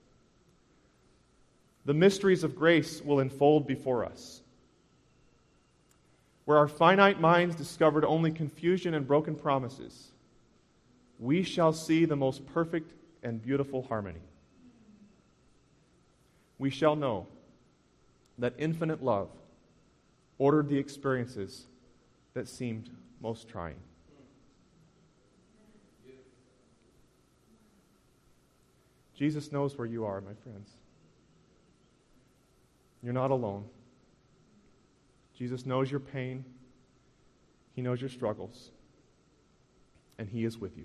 The mysteries of grace will unfold before us. Where our finite minds discovered only confusion and broken promises, we shall see the most perfect and beautiful harmony. We shall know that infinite love ordered the experiences that seemed most trying. Jesus knows where you are, my friends. You're not alone. Jesus knows your pain. He knows your struggles. And He is with you.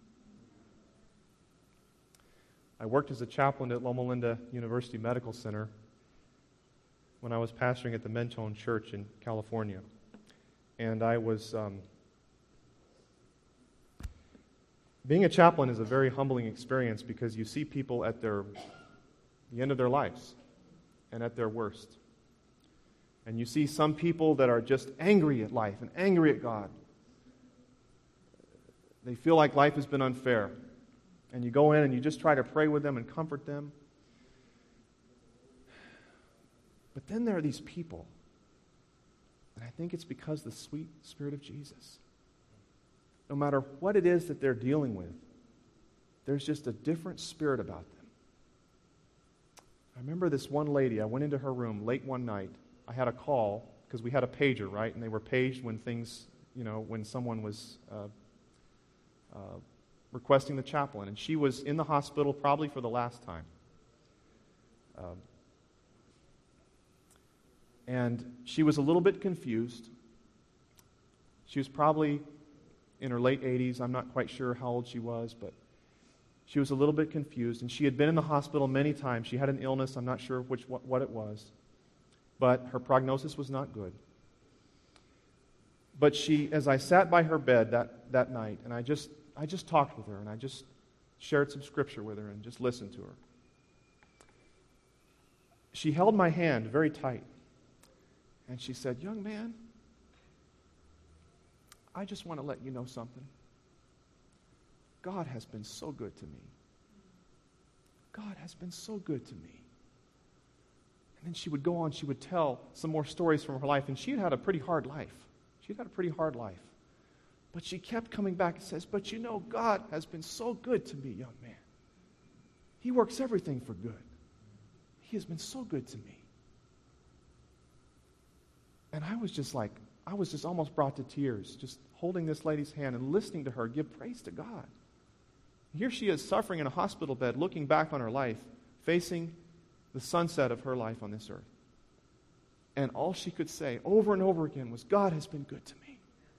I worked as a chaplain at Loma Linda University Medical Center when I was pastoring at the Mentone Church in California. And I was... Um, being a chaplain is a very humbling experience because you see people at their the end of their lives and at their worst. And you see some people that are just angry at life and angry at God. They feel like life has been unfair. And you go in and you just try to pray with them and comfort them. But then there are these people, and I think it's because the sweet Spirit of Jesus, no matter what it is that they're dealing with, there's just a different spirit about them. I remember this one lady, I went into her room late one night. I had a call, because we had a pager, right? And they were paged when things, you know, when someone was uh, uh, requesting the chaplain. And she was in the hospital probably for the last time. Um, and she was a little bit confused. She was probably in her late eighties. I'm not quite sure how old she was, but she was a little bit confused. And she had been in the hospital many times. She had an illness. I'm not sure which what, what it was. But her prognosis was not good. But she, as I sat by her bed that, that night, and I just I just talked with her, and I just shared some scripture with her and just listened to her. She held my hand very tight. And she said, "Young man, I just want to let you know something. God has been so good to me. God has been so good to me." And then she would go on, she would tell some more stories from her life, and she had had a pretty hard life. She'd had a pretty hard life. But she kept coming back and says, "But you know, God has been so good to me, young man. He works everything for good. He has been so good to me." And I was just like, I was just almost brought to tears, just holding this lady's hand and listening to her give praise to God. Here she is suffering in a hospital bed, looking back on her life, facing the sunset of her life on this earth. And all she could say over and over again was, "God has been good to me."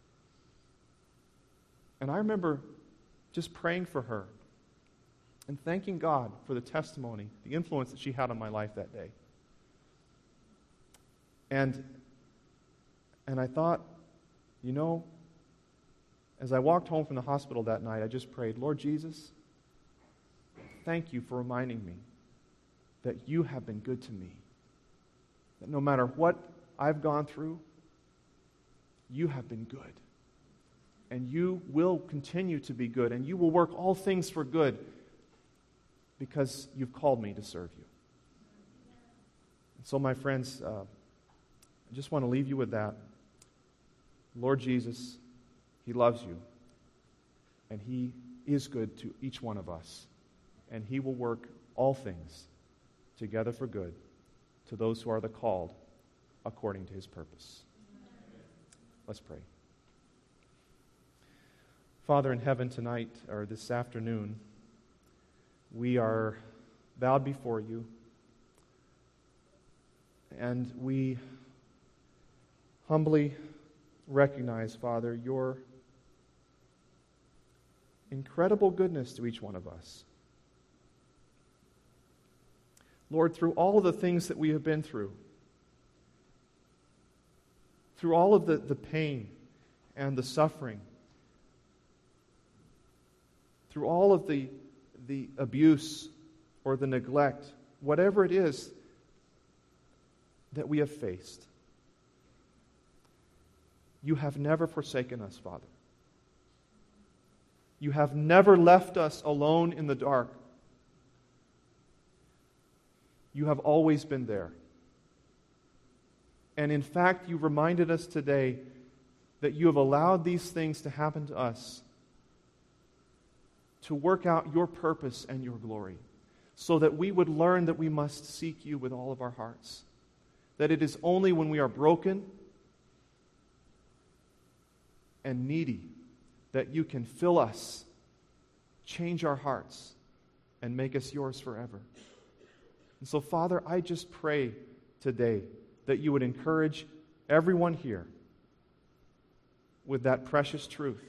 And I remember just praying for her and thanking God for the testimony, the influence that she had on my life that day. And, and I thought, you know, As I walked home from the hospital that night, I just prayed, Lord Jesus, thank you for reminding me that you have been good to me. That no matter what I've gone through, you have been good. And you will continue to be good. And you will work all things for good because you've called me to serve you. And so, my friends, uh, I just want to leave you with that. Lord Jesus, He loves you. And He is good to each one of us. And He will work all things together for good to those who are the called according to His purpose. Let's pray. Father in heaven, tonight, or this afternoon, we are bowed before you, and we humbly recognize, Father, your incredible goodness to each one of us. Lord, through all of the things that we have been through, through all of the, the pain and the suffering, through all of the, the abuse or the neglect, whatever it is that we have faced, you have never forsaken us, Father. You have never left us alone in the dark. You have always been there. And in fact, you reminded us today that you have allowed these things to happen to us to work out your purpose and your glory, so that we would learn that we must seek you with all of our hearts. That it is only when we are broken and needy that you can fill us, change our hearts, and make us yours forever. And so, Father, I just pray today that you would encourage everyone here with that precious truth,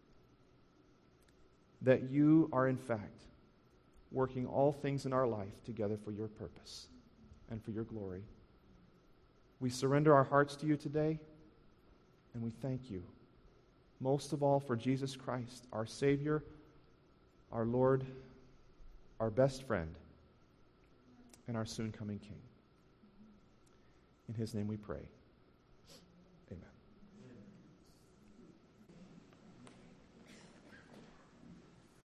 that you are, in fact, working all things in our life together for your purpose and for your glory. We surrender our hearts to you today, and we thank you, most of all, for Jesus Christ, our Savior, our Lord, our best friend, and our soon-coming King. In His name we pray.